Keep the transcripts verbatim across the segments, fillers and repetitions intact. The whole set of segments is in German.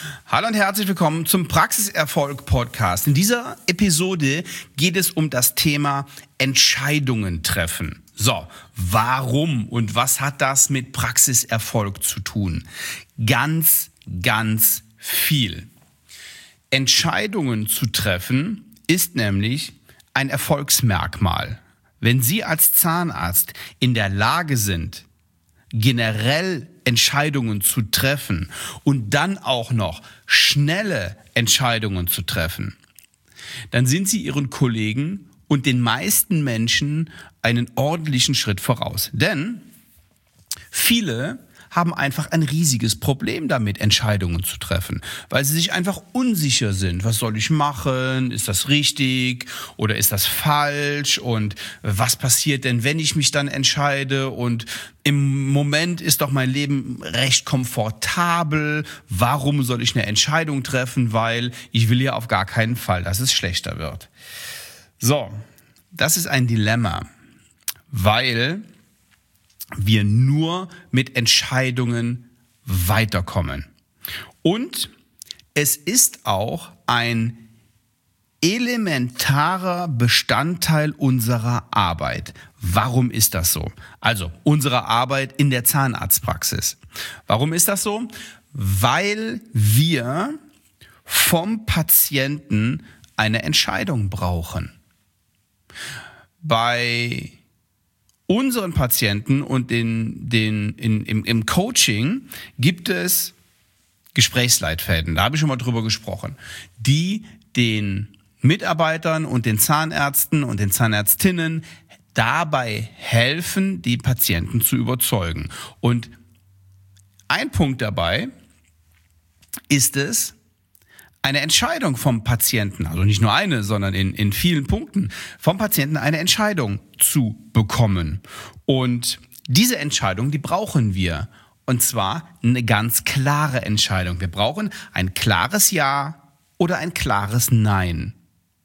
Hallo und herzlich willkommen zum Praxiserfolg-Podcast. In dieser Episode geht es um das Thema Entscheidungen treffen. So, warum und was hat das mit Praxiserfolg zu tun? Ganz, ganz viel. Entscheidungen zu treffen ist nämlich ein Erfolgsmerkmal. Wenn Sie als Zahnarzt in der Lage sind, generell Entscheidungen zu treffen und dann auch noch schnelle Entscheidungen zu treffen, dann sind Sie Ihren Kollegen und den meisten Menschen einen ordentlichen Schritt voraus. Denn viele haben einfach ein riesiges Problem damit, Entscheidungen zu treffen, weil sie sich einfach unsicher sind. Was soll ich machen? Ist das richtig oder ist das falsch? Und was passiert denn, wenn ich mich dann entscheide? Und im Moment ist doch mein Leben recht komfortabel. Warum soll ich eine Entscheidung treffen? Weil ich will ja auf gar keinen Fall, dass es schlechter wird. So, das ist ein Dilemma, weil wir nur mit Entscheidungen weiterkommen. Und es ist auch ein elementarer Bestandteil unserer Arbeit. Warum ist das so? Also unsere Arbeit in der Zahnarztpraxis. Warum ist das so? Weil wir vom Patienten eine Entscheidung brauchen. Bei unseren Patienten und den, den, in, im, im Coaching gibt es Gesprächsleitfäden, da habe ich schon mal drüber gesprochen, die den Mitarbeitern und den Zahnärzten und den Zahnärztinnen dabei helfen, die Patienten zu überzeugen. Und ein Punkt dabei ist es, eine Entscheidung vom Patienten, also nicht nur eine, sondern in, in vielen Punkten, vom Patienten eine Entscheidung zu bekommen. Und diese Entscheidung, die brauchen wir. Und zwar eine ganz klare Entscheidung. Wir brauchen ein klares Ja oder ein klares Nein.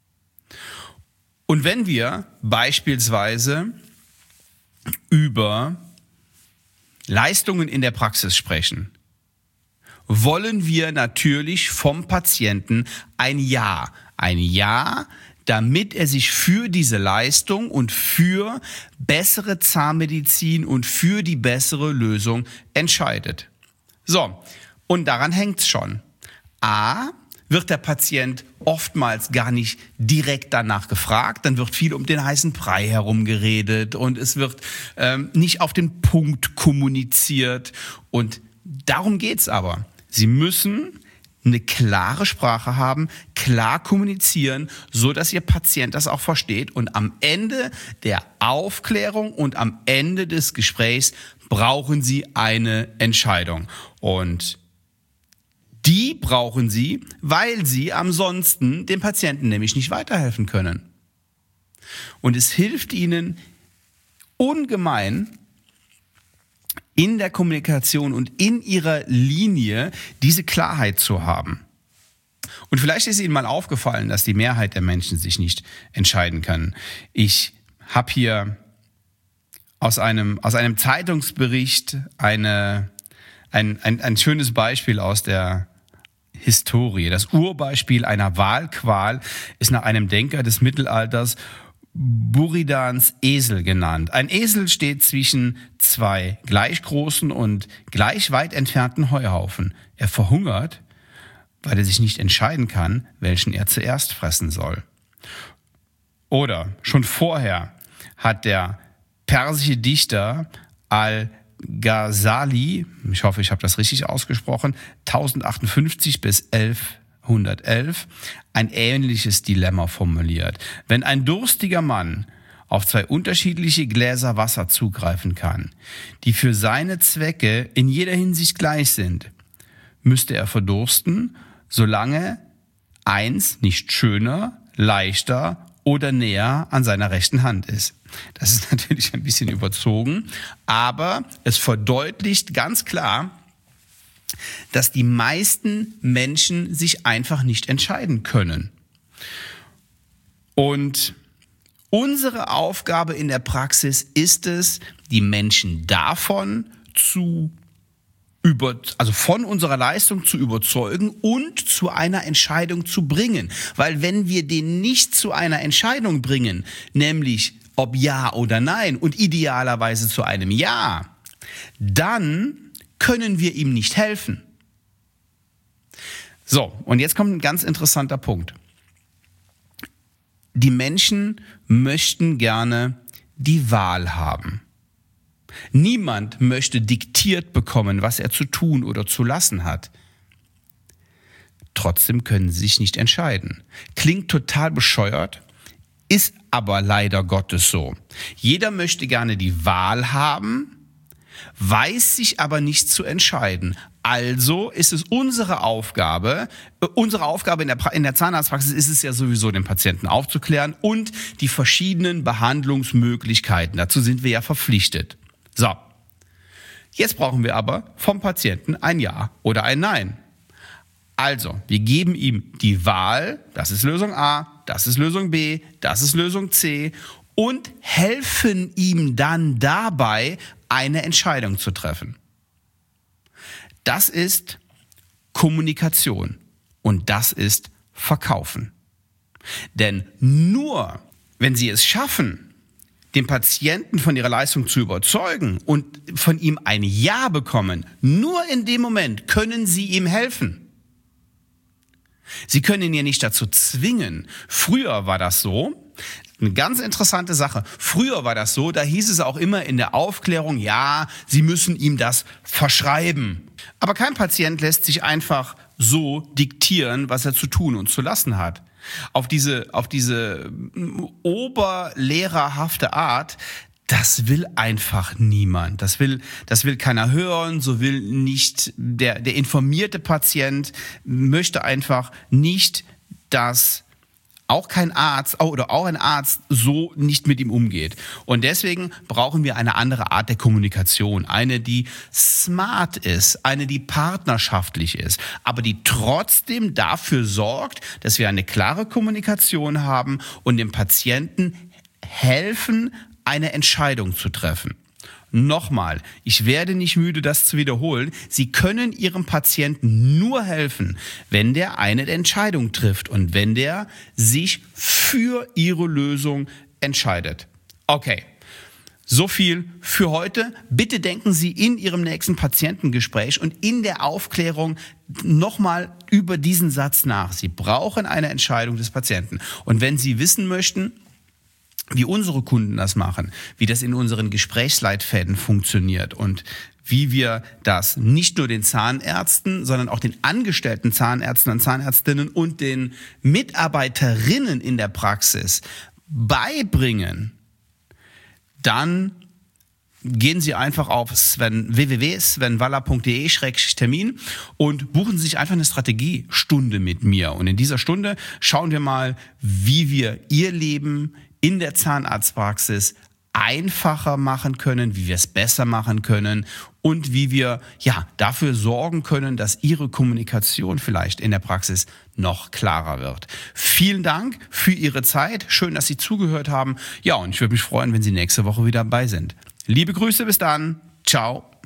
Und wenn wir beispielsweise über Leistungen in der Praxis sprechen, wollen wir natürlich vom Patienten ein Ja. Ein Ja, damit er sich für diese Leistung und für bessere Zahnmedizin und für die bessere Lösung entscheidet. So, und daran hängt's schon. A, wird der Patient oftmals gar nicht direkt danach gefragt, dann wird viel um den heißen Brei herum geredet und es wird ähm, nicht auf den Punkt kommuniziert. Und darum geht's aber. Sie müssen eine klare Sprache haben, klar kommunizieren, so dass Ihr Patient das auch versteht. Und am Ende der Aufklärung und am Ende des Gesprächs brauchen Sie eine Entscheidung. Und die brauchen Sie, weil Sie ansonsten dem Patienten nämlich nicht weiterhelfen können. Und es hilft Ihnen ungemein, in der Kommunikation und in ihrer Linie diese Klarheit zu haben. Und vielleicht ist Ihnen mal aufgefallen, dass die Mehrheit der Menschen sich nicht entscheiden können. Ich habe hier aus einem, aus einem Zeitungsbericht eine, ein, ein, ein schönes Beispiel aus der Historie. Das Urbeispiel einer Wahlqual ist nach einem Denker des Mittelalters Buridans Esel genannt. Ein Esel steht zwischen zwei gleich großen und gleich weit entfernten Heuhaufen. Er verhungert, weil er sich nicht entscheiden kann, welchen er zuerst fressen soll. Oder schon vorher hat der persische Dichter Al-Ghazali, ich hoffe, ich habe das richtig ausgesprochen, tausendachthundertachtundfünfzig bis elfhundertelf, ein ähnliches Dilemma formuliert. Wenn ein durstiger Mann auf zwei unterschiedliche Gläser Wasser zugreifen kann, die für seine Zwecke in jeder Hinsicht gleich sind, müsste er verdursten, solange eins nicht schöner, leichter oder näher an seiner rechten Hand ist. Das ist natürlich ein bisschen überzogen, aber es verdeutlicht ganz klar, dass die meisten Menschen sich einfach nicht entscheiden können. Und unsere Aufgabe in der Praxis ist es, die Menschen davon zu über, also von unserer Leistung zu überzeugen und zu einer Entscheidung zu bringen. Weil wenn wir den nicht zu einer Entscheidung bringen, nämlich ob ja oder nein und idealerweise zu einem Ja, dann können wir ihm nicht helfen. So, und jetzt kommt ein ganz interessanter Punkt. Die Menschen möchten gerne die Wahl haben. Niemand möchte diktiert bekommen, was er zu tun oder zu lassen hat. Trotzdem können sie sich nicht entscheiden. Klingt total bescheuert, ist aber leider Gottes so. Jeder möchte gerne die Wahl haben, weiß sich aber nicht zu entscheiden. Also ist es unsere Aufgabe, äh, unsere Aufgabe in der, pra- in der Zahnarztpraxis ist es ja sowieso, den Patienten aufzuklären und die verschiedenen Behandlungsmöglichkeiten. Dazu sind wir ja verpflichtet. So, jetzt brauchen wir aber vom Patienten ein Ja oder ein Nein. Also, wir geben ihm die Wahl, das ist Lösung A, das ist Lösung B, das ist Lösung C und helfen ihm dann dabei, eine Entscheidung zu treffen. Das ist Kommunikation und das ist Verkaufen. Denn nur wenn Sie es schaffen, den Patienten von ihrer Leistung zu überzeugen und von ihm ein Ja bekommen, nur in dem Moment können Sie ihm helfen. Sie können ihn ja nicht dazu zwingen. Früher war das so, eine ganz interessante Sache. Früher war das so, da hieß es auch immer in der Aufklärung, ja, Sie müssen ihm das verschreiben. Aber kein Patient lässt sich einfach so diktieren, was er zu tun und zu lassen hat. Auf diese, auf diese oberlehrerhafte Art, das will einfach niemand. Das will, das will keiner hören, so will nicht der, der informierte Patient möchte einfach nicht, dass auch kein Arzt oder auch ein Arzt so nicht mit ihm umgeht. Und deswegen brauchen wir eine andere Art der Kommunikation. Eine, die smart ist, eine, die partnerschaftlich ist, aber die trotzdem dafür sorgt, dass wir eine klare Kommunikation haben und dem Patienten helfen, eine Entscheidung zu treffen. Nochmal, ich werde nicht müde, das zu wiederholen. Sie können Ihrem Patienten nur helfen, wenn der eine Entscheidung trifft und wenn der sich für Ihre Lösung entscheidet. Okay, so viel für heute. Bitte denken Sie in Ihrem nächsten Patientengespräch und in der Aufklärung nochmal über diesen Satz nach. Sie brauchen eine Entscheidung des Patienten. Und wenn Sie wissen möchten, wie unsere Kunden das machen, wie das in unseren Gesprächsleitfäden funktioniert und wie wir das nicht nur den Zahnärzten, sondern auch den angestellten Zahnärzten und Zahnärztinnen und den Mitarbeiterinnen in der Praxis beibringen, dann gehen Sie einfach auf Sven, w w w punkt sven waller punkt d e slash termin und buchen Sie sich einfach eine Strategiestunde mit mir. Und in dieser Stunde schauen wir mal, wie wir Ihr Leben in der Zahnarztpraxis einfacher machen können, wie wir es besser machen können und wie wir ja dafür sorgen können, dass Ihre Kommunikation vielleicht in der Praxis noch klarer wird. Vielen Dank für Ihre Zeit. Schön, dass Sie zugehört haben. Ja, und ich würde mich freuen, wenn Sie nächste Woche wieder dabei sind. Liebe Grüße, bis dann. Ciao.